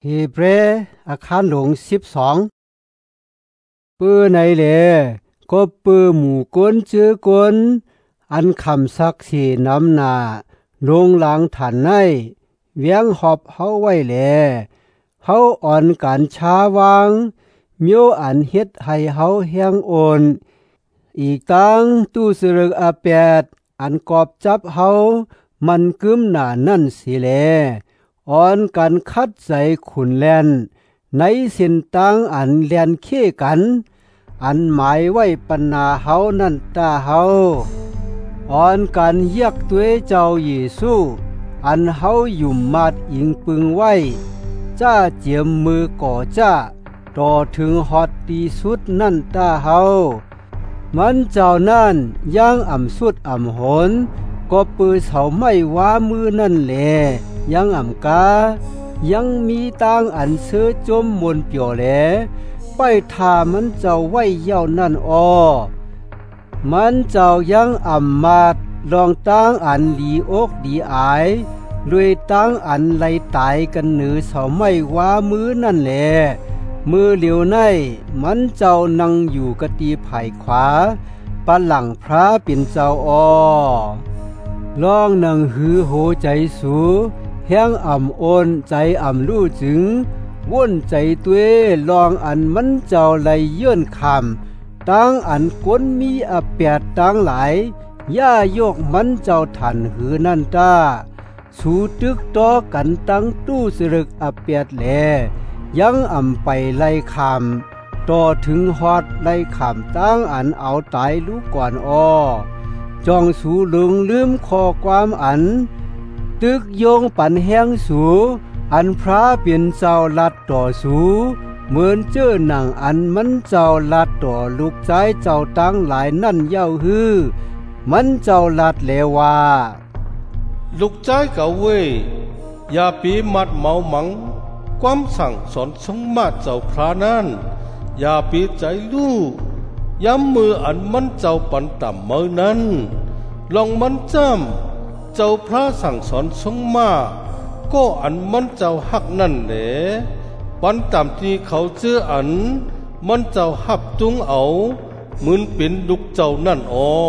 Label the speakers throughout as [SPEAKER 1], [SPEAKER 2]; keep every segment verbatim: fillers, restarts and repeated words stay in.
[SPEAKER 1] ฮีเบรอาคารหลงสิบสองปื้อในเลก็ปื้อหมู่ก้นจื้อก้นอันคำซักสีน้ำหนาลงหลังฐานในเวียงหอบเฮาไว้แลเฮาอ่อนการช้าวางมิวอันเฮ็ดให้เฮาแห้งโอนอีกตั้งตู้สรึกอาแปดอันกอบจับเฮามันกึมหนานั่นสิแลอ่อนกันคัดใจขุนแลนในสินตังอันแลนเค้กันอันหมายไว้ปัญนาเฮานั่นตาเฮาอ่อนกันเยียกตัวเจ้าเยซูอันเฮาอยู่มาดอิงปึงไว้จ้าเจียมมือก่อจ้าต่อถึงฮอดตีสุดนั่นตาเฮามันเจ้านั่นย่างอ่ำสุดอ่ำหนก็ปือเสาไม่ว้ามือนั่นแลยังอ่ำกายังมีตางอันเสือจมมนเปียวแหลไปทามันเจ้าไว้เย้านั่นอ้อมันเจ้ายังอ่ำมาดลองตางอันดีอกดีอายด้วยตางอันไล่ตายกันเหนือเสาไม่ว้ามือนั่นแหละมือเหลียวในมันเจ้านั่งอยู่กะตีไผ่ขวาปะหลังพระเป็นเจ้าอ้อลองนั่งหือโหใจสูแห้งอ่ำโอนใจอ่ำลู่จึงว่นใจตัวลองอันมันเจ้าไหลเยื่นคำตั้งอันก้นมีอแปดตั้งหลายย่ายกมันเจ้าทันหือนั่นตาสูตึกต่อกันตั้งตู้สรึกอแปดแลยังอ่ำไปไล่คำต่อถึงฮอดไล่คำตั้งอันเอาตายลูกก่อนอ้อจองสูลึงลืมข้อความอันตึกโยงปันแห้งสูอันพระเป็นเจ้าลัดต่อสูเหมือนเจ้าหนังอันมันเจ้าลัดต่อลูกใจเจ้าตั้งหลายนั่นเย้าฮือมันเจ้าลัดเลว่า
[SPEAKER 2] ลูกใจเก่าเว้ยอย่าปีมัดเมาหมังความสั่งสอนสงมาเจ้าพระนั้นอย่าปีใจลูกย้ำมืออันมันเจ้าปันต่ำเมื่อนั้นลองมันจำเจ้าพระสั่งสอนสงมาก็อันมันเจ้าหักนั่นแหละปันต่ำที่เขาเชื่ออันมันเจ้าหับจุงเอาเหมือนเป็นลูกเจ้านั่นอ้อ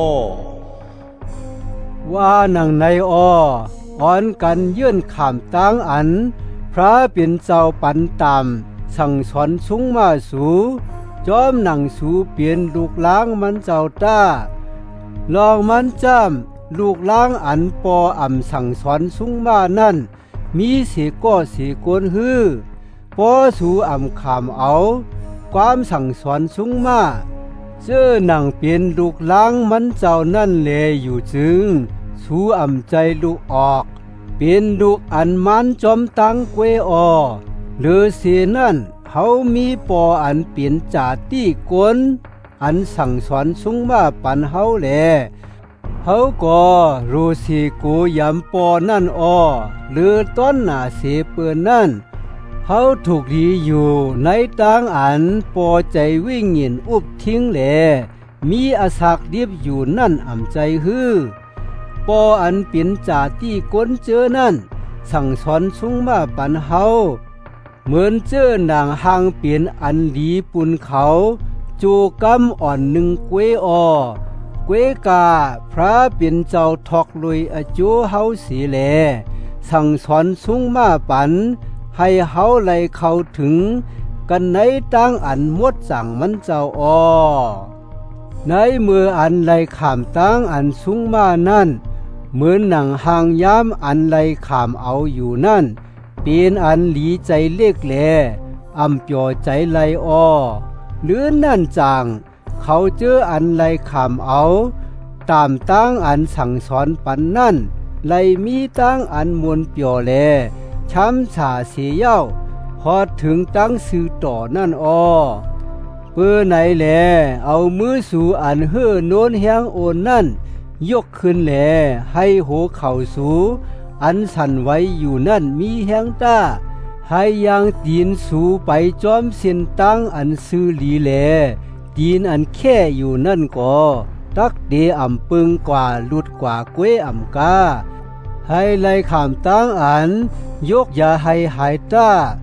[SPEAKER 1] ว่านังในอ้ออ่อนกันยื่นขามตั้งอันพระเป็นเจ้าปันต่ำสั่งสอนสุงมาสูจอมหนังสูเปลี่ยนลูกล้างมันเจ้าต้าลองมันจำลูกล้างอันปออ่ำสั่งสอนสุงมานั่นมีสีก้อสีกวนฮือปอสูอ่ำขามเอาความสั่งสอนสุงมาเจ้าหนังเปลี่ยนลูกล้างมันเจ้านั่นเลอยู่จึงสูอ่ำใจลูกออกเป็นลูกอันมันจอมตังเกวออหรือเสียนั่นเขามีปออันเปลี่ยนจ่าตี้กวนอันสั่งสอนสุงมาปันเฮาแลเฮาก็รู้สิกูยำปอนั่นอ้อหรือต้นหน้าเสเปื้อนนั่นเฮาถูกดีอยู่ในต่างอันปอใจวิ่งหยินอุบทิ้งแลมีอาศักดิบอยู่นั่นอ่ำใจฮือปออันเปลี่ยนจ่าตี้กวนเจอนั่นสั่งสอนสุงมาปันเฮาเหมือนเจ้านางหางเปลี่ยนอันดีปุนเขาจูกำอ่อนหนึ่งเกวออเกวกาพระเป็นเจ้าทอกลุยอจูเฮาสีแลสั่งสอนสุงมาปันให้เฮาไหลเข้าถึงกันในตั้งอันมดสั่งมันเจ้าอ้อในมืออันไหลขามตั้งอันสุงมานั่นเหมือนหนังหางย้ำอันไหลขามเอาอยู่นั่นเป็นอันหลีใจเล็กแลอำเปียวใจไหลอ้อหรือนั่นจางเขาเจออันไหลขามเอาตามตั้งอันสั่งสอนปันนั่นไหลมีตั้งอันมวนเปียวแลช้ำฉาเสียเย้าพอถึงตั้งซื้อต่อนั่นอ้อเปื้อไหนแลเอามือสู่อันเฮ่อโน้นแหงโอนนั่นยกขึ้นแลให้โหเข่าสูอันสั่นไว้อยู่นั่นมีแหงต้าให้ยางตีนสูไปจอมเส้นตั้งอันซื้อหลีแลตีนอันแค่อยู่นั่นก็ตักเดอ่ำปึงกว่าหลุดกว่าเกวอ่ำกาให้ไล่ขามตั้งอันยกอย่าให้หายต้า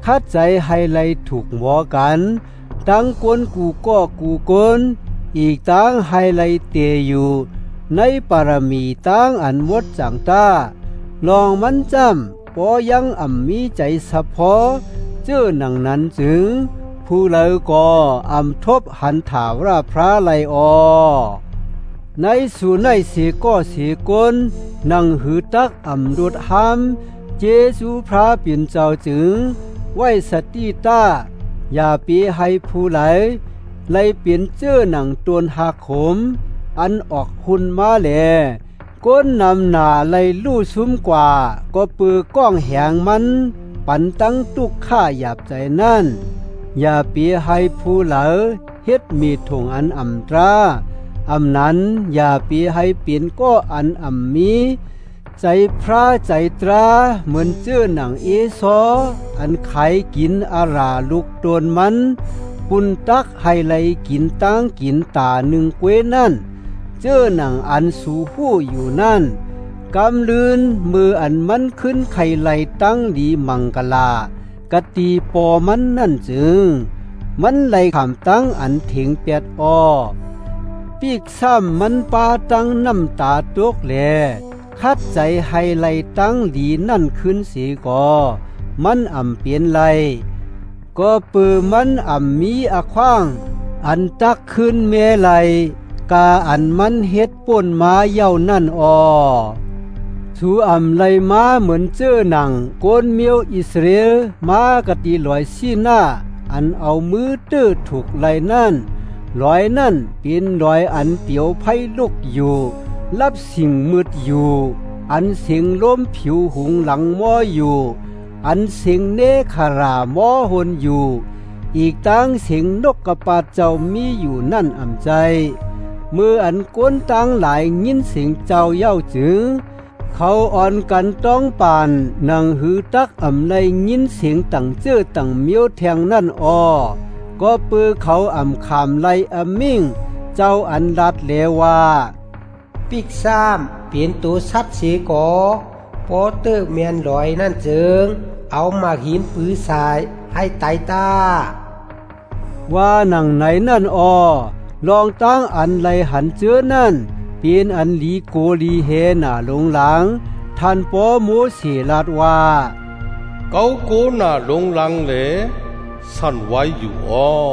[SPEAKER 1] คัดใจให้ไลถูกหมอกันตั้งกวนกูก็กูกนอีกตั้งให้ไลเตอยู่ในปารมีตั้งอันวดจังตาลองมันจำปอยังอ่ำมีใจสะพอเจ้อหนังนั้นจึงผู้เลวก็อ่ำทบหันถาวราพระไลออในสู่ในเสก็เสกนนังหือตักอ่ำดุดหามเจสูพระเปลี่ยนเจ้าจึงไว้สติตาอย่าเปียให้ผู้ไหลไลเปลี่ยนเจ้อหนังตวนหักขมอันออกหุ่นมาแลก้นนำหนาไลลู่ซุ้มกว่าก็ปือก้องแหงมันปันตั้งตุกข้าหยาบใจนั่นอย่าเปียให้ผู้เหลอเฮ็ดมีถงอันอ่ำตราอำนั้นอย่าเปียให้เปลี่ยนก็อันอ่ำมีใจพระใจตราเหมือนเจ้อหนังเอซออันไขกินอาราลูกโดนมันปุนตักให้ไลกินตั้งกินตาหนึ่งเกวนั่นเจ้อหนังอันสูหู้อยู่นั่นกำลืนมืออันมันขึ้นไข่ไลตั้งดีมังกลากะตีปอมันนั่นจึงมันไลขามตั้งอันเถิงเปียดอ้อปีกซ้ำมันปาตั้งน้ำตาตกแลคัดใจให้ไลตั้งดีนั่นขึ้นสีก่อมันอ่ำเปลี่ยนไลก็ปือมันอ่ำมีอะขว้างอันตักขึ้นเมไลกาอันมันเฮ็ดป่นมาเย่านั่นออสูอ่ำไลมาเหมือนเจ้อหนังโกนเมียวอิสราเอลมากะตีลอยซีหน้าอันเอามือตื้อถูกไลนั่นลอยนั่นเป็นลอยอันเปียวไผ่ลุกอยู่รับสิ่งมืดอยู่อันเสียงล้มผิวหุงหลังม้ออยู่อันเสียงเนคาราม้อหนอยู่อีกตั้งเสียงนกกระปาดเจ้ามีอยู่นั่นอ่ำใจมืออันก้นตั้งหลายยินเสียงเจ้าเย้าจึงเขาอ่อนกันต้องปานนังหือตักอ่ำในยินเสียงตั้งเจ้อตั้งเมียวแทงนั่นออก็ปือเขาอ่ำขามไลอ่ำมิ่งเจ้าอันรัดเลว่า
[SPEAKER 3] ปิกซ้ำเปลี่ยนตัวซับเสกอโปเตอร์เมียนลอยนั่นเจิงเอามาหินปื้อสายให้ไตตา
[SPEAKER 1] ว่าหนังไหนนั่นออลองตั้งอันไลหันเจือนั่นเป็นอันลีโกลีเฮน่าลงหลังท่านปอโมเสลาดว่า
[SPEAKER 2] เกาโกน่าลงหลังเลยสั่นไว้อยู่อ้อ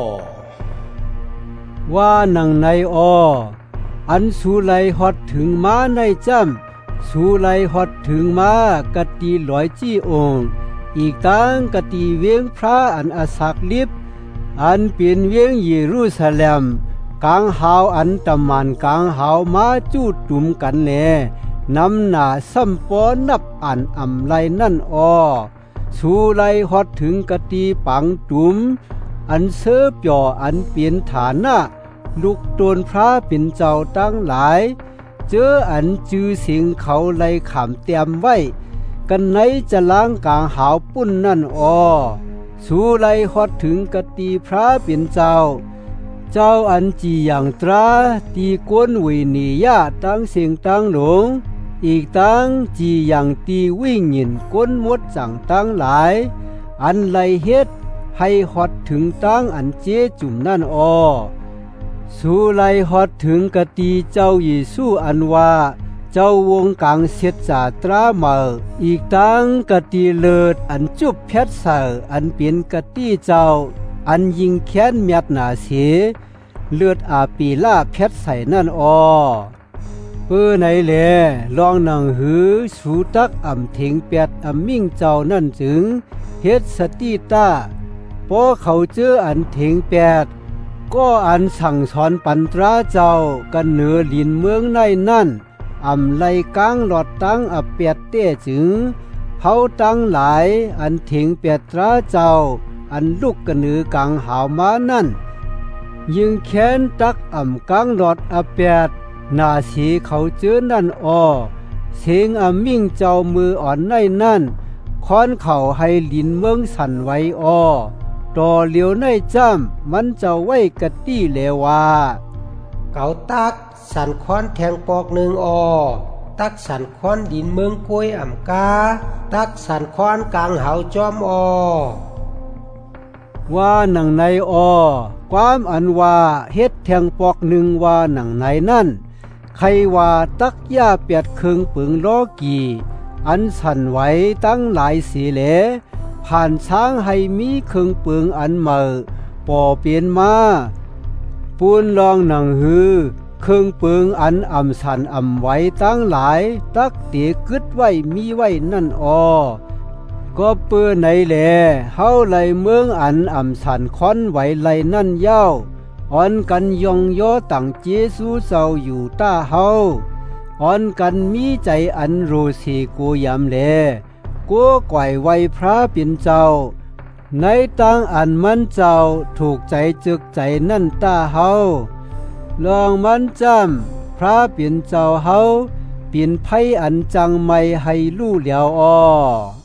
[SPEAKER 1] ว่าหนังในอออันสูไลฮอดถึงมาในจำสูไลฮอดถึงมากะตีลอยจี้องค์อีกตั้งกะตีเวียงพระอันอาศักลิบอันเป็นเวียงเยรูซาเล็มกลางหาวอันตะมันกลางหาวมาจูดตุ่มกันแลนำหน้าซ้ำปอนับอันอำไลนั่นออสูไลฮอดถึงกะตีปังตุ่มอันเสือเปียวอันเปลี่ยนฐานะลูกโดนพระเป็นเจ้าตั้งหลายเจออันจือเสียงเขาไลขามเตรียมไว้กันไหนจะล้างกลางหาวปุ้นนั่นออสูไลฮอดถึงกะตีพระเป็นเจ้าเจ้าอันจีอย่างตราตีกวนวินียาตั้งเสียงตั้งหลงอีกตั้งจีอย่างตีวิ่งหยินก้นมดจังตั้งหลายอันไลเฮ็ดให้ฮอดถึงตั้งอันเจจุ่มนั่นออสู่ไลฮอดถึงกะตีเจ้าเยซูอันว่าเจ้าวงกลางเสียจาตราเมออีกตั้งกะตีเลิดอันจุบเพชรเสออันเป็นกะตีเจ้าอันยิงแค้นเมียดหนาเสเลือดอาปีล่าเพชรใส่นั่นออเปื้อไหนแลลองนังหือสูตักอ่ำเถิงเปียดอ่ำมิ่งเจ้านั่นจึงเฮ็ดสติตาพอเขาเจออันเถิงเปียดก็อันสั่งสอนปันตราเจ้ากันเหนือลินเมืองในนั่นอ่ำไลกลางหลอดตั้งอับเปียดเต้จึงเผาตั้งหลายอันเถิงเปียดตราเจ้าอันลูกกันเหนือกลางหาวมานั่นยิงแค้นตักอ่ำกลางหลอดอับเปียดนาสีเขาเจอนั่นออเสียงอ่ำมิ่งเจ้ามืออ่อนในนั่นค้อนเข่าให้ลินเมืองสั่นไว้ออต่อเหลียวในจ้ำมันจะไว้กะตี้เลว่า
[SPEAKER 3] เกาตักสันค้อนแทงปอกหนึ่งออตักสันค้อนดินเมืองกล้วยอ่ำกาตักสันค้อนกลางเหาจอมออ
[SPEAKER 1] ว่าหนังในออความอันว่าเฮ็ดแทงปอกหนึ่งว่าหนังในนั่นใครว่าตักย่าเปียดเคืองปึงล้อกี่อันสั่นไหวตั้งหลายสีเหลผ่านช้างให้มีเคืองปึงอันเหม่อป่อเปลี่ยนมาปูนลองหนังฮือเคืองปึงอันอ่ำสันอ่ำไว้ตั้งหลายตักเตียกึดไว้มีไว้นั่นออก็เปื้อในแหลเฮาไหลเมืองอันอ่ำสันค้อนไหวไหลนั่นเย้าอ่อนกันยองย่อตั้งเจซูเจ้าอยู่ต้าเฮาอ่อนกันมีใจอันโรสีกูยำแลกูก่อยไว้พระเป็นเจ้าในตั้งอันมันเจ้าถูกใจจึกใจนั่นต้าเฮาลองมันจำพระเป็นเจ้าเฮาเปลี่ยนไผอันจังไม่ให้ลู่เหลียวอ้อ